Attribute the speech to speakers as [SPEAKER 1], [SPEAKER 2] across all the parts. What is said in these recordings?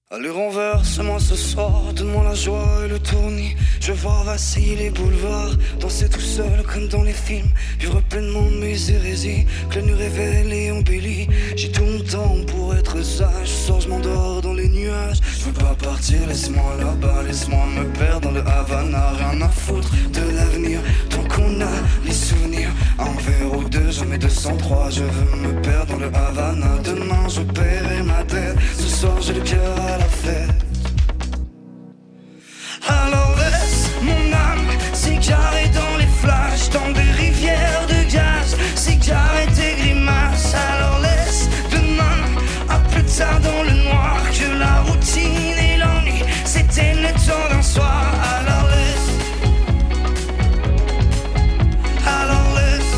[SPEAKER 1] Allez renverse-moi ce soir, donne-moi la joie et le tournis. Je veux voir vaciller les boulevards, danser tout seul comme dans les films, vivre pleinement mes hérésies, que la nuit révèle et embellit. J'ai tout mon temps pour être sage, je sors, je m'endors dans les nuages. Je veux pas partir, laisse-moi là-bas, laisse-moi me perdre dans le Havana. Rien à foutre de l'avenir, tant qu'on a les souvenirs. Un verre ou deux, jamais 203, je veux me perdre dans le Havana. Demain je paierai ma dette, ce soir j'ai le cœur à la fête. Alors laisse mon âme s'égarer dans les flashs, dans des rivières de gaz, cigarettes et grimaces. Alors laisse demain, à plus tard dans le noir, que la routine et l'ennui s'éteignent le temps d'un soir. Alors laisse, alors laisse,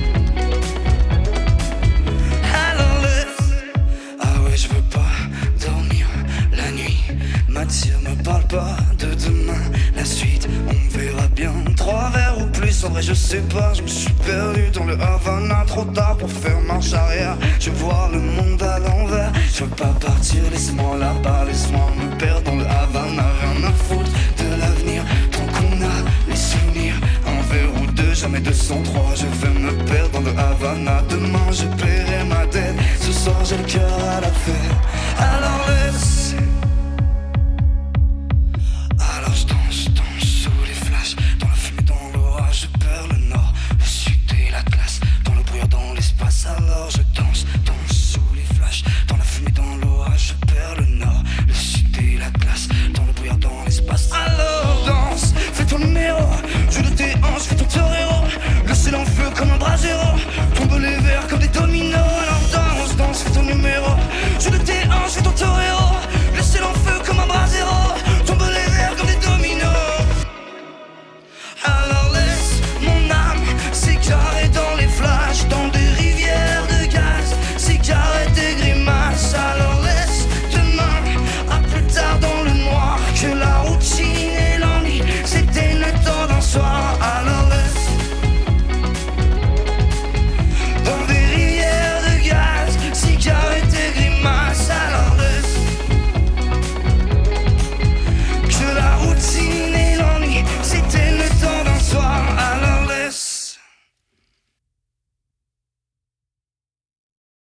[SPEAKER 1] alors laisse. Ah ouais, je veux pas dormir la nuit, m'attire, me parle pas de demain, la suite on verra bien. 3 verres ou plus, en vrai je sais pas, je me suis perdu dans le Havana. Trop tard pour faire marche arrière, je veux voir le monde à l'envers. Je veux pas partir, laisse-moi là-bas, laisse-moi me perdre dans le Havana. Rien à foutre de l'avenir, tant qu'on a les souvenirs. Un verre ou deux, jamais 203, je veux me perdre dans le Havana. Demain je paierai ma dette, ce soir j'ai le cœur à la fête.